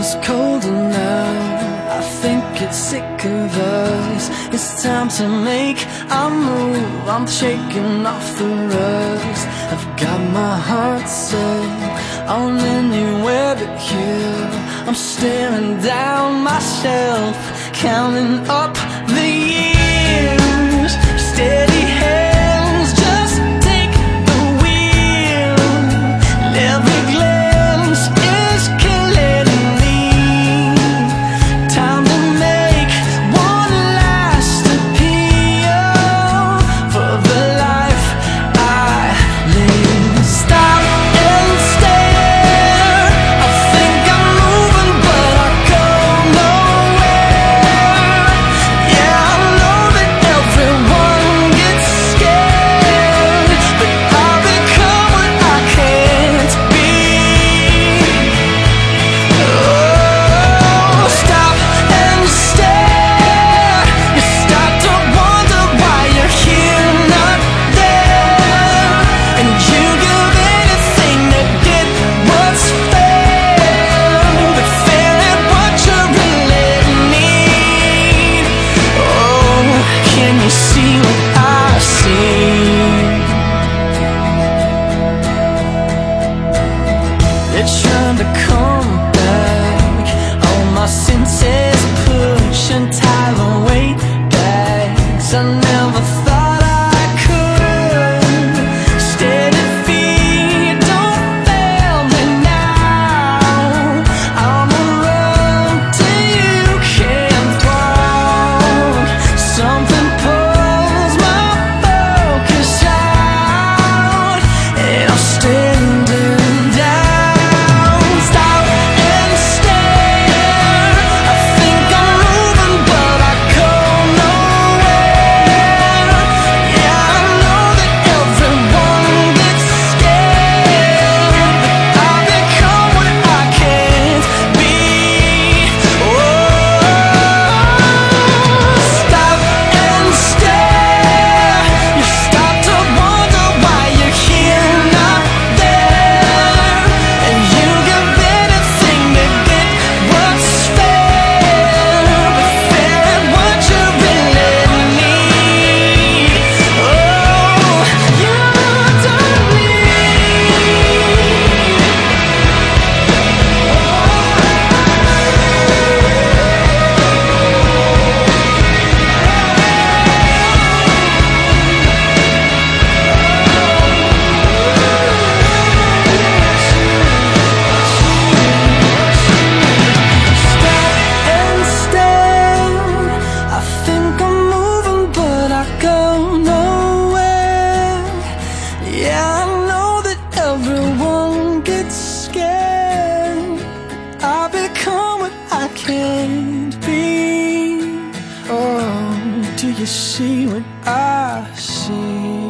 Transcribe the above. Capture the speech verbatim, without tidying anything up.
feels colder now. I think it's sick of us. It's time to make a move. I'm shaking off the rust. I've got my heart set on anywhere but here. I'm staring down myself, counting up the years. Steady hands, just take the wheel. And every glance is killing me. Time to make one last appeal for the life I live. Stop and stare. I think I'm moving, but I go nowhere. Yeah, I know that everyone gets scared, but I've become what I can't be. Oh, stop and stare. You start to wonder why you're here, not there, and you give anything to get what's fair, but fair at what you really need. Oh, can you see what I see? They're trying to come back. All my senses push and tie the weight back. 'Cause I never thought I could. Steady feet, don't fail me now. I'ma run till you can't walk. Something pulls my focus out, and I'm standing down. Stop and stare. I think I'm moving, but I go nowhere. Yeah, I know that everyone gets scared, but I've become what I can't be. Oh, stop and stare. You start to wonder why you're here, not there, and you give anything to get what's fair, but fair at what you really need. Oh, you don't stop and stare. I think I'm moving, but I go nowhere. Yeah, I know that everyone gets scared. I become what I can't be. Oh, do you see what I see?